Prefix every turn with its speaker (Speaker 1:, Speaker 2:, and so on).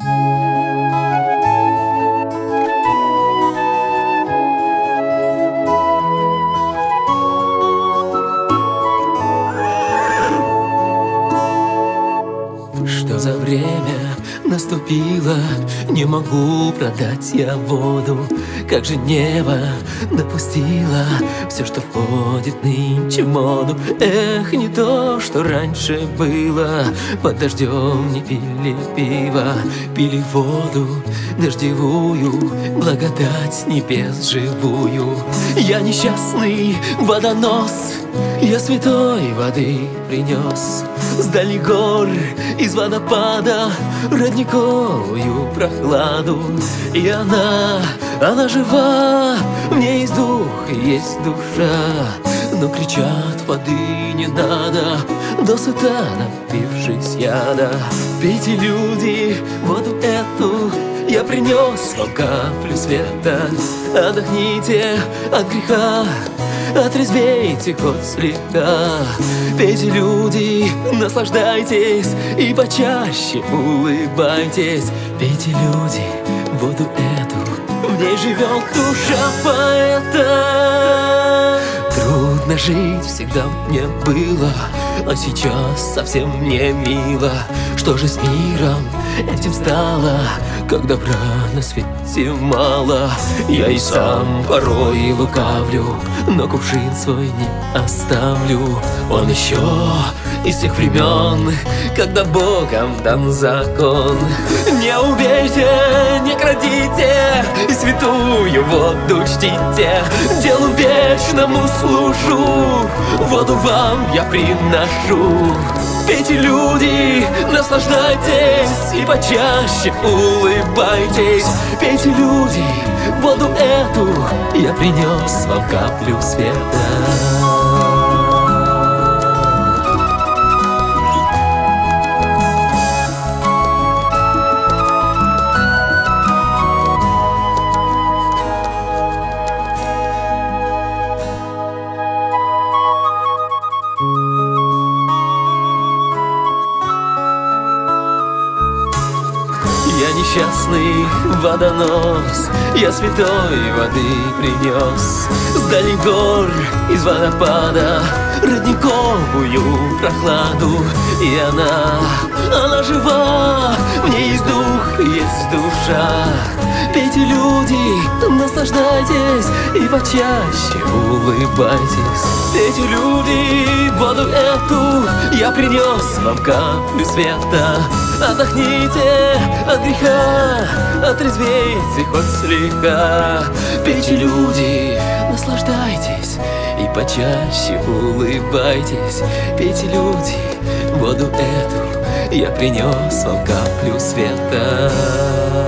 Speaker 1: Что за время наступило, не могу продать я воду. Как же небо допустило все, что входит нынче в моду. Эх, не то, что раньше было. Под дождем не пили пиво, пили воду дождевую, благодать с небес живую. Я несчастный водонос, я святой воды принес с дальних гор, из водопада, родниковую прохладу. И она жива, в ней есть дух и есть душа. Но кричат, воды не надо, досыта напившись яда. Пейте, люди, воду эту, я принес вам каплю света. Отдохните от греха, отрезвейте хоть слегка. Пейте, люди, наслаждайтесь и почаще улыбайтесь. Пейте, люди, воду эту, в ней живет душа поэта. Трудно жить всегда мне было, а сейчас совсем не мило. Что же с миром этим стало, как добра на свете мало? Я и сам порой лукавлю, но кувшин свой не оставлю. Он еще из тех времен, когда Богом дан закон. Не убейте, не крадите, и святую воду чтите. Делу вечному служу, воду вам я приношу. Пейте, люди, наслаждайтесь и почаще улыбайтесь. Пейте, люди, воду эту, я принес вам каплю света. Я несчастный водонос, я святой воды принес с дальних гор, из водопада, родниковую прохладу. И она жива, в ней есть дух, есть душа. Пейте, люди, наслаждайтесь и почаще улыбайтесь. Пейте, люди, воду эту, я принес вам каплю света. Отдохните от греха, отрезвейте хоть слегка. Пейте, люди, наслаждайтесь и почаще улыбайтесь. Пейте, люди, воду эту, я принес вам каплю света.